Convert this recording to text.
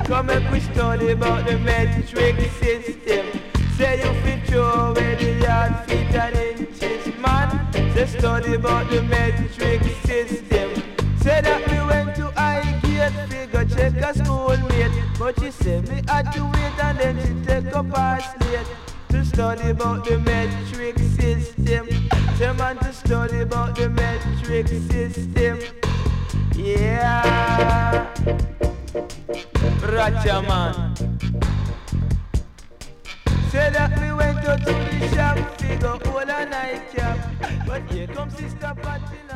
Come and we study about the metric system. Say you fit throw away the yard, feet and inches, man. Say study about the metric system. Say that me went to Highgate, figure check a schoolmate. But she said me had to wait and then she take up her slate to study about the metric system. Say man to study about the metric system. Yeah, Ratcha man. Say that we went out to the shop, figure all a night cap. But here comes Sister Patty.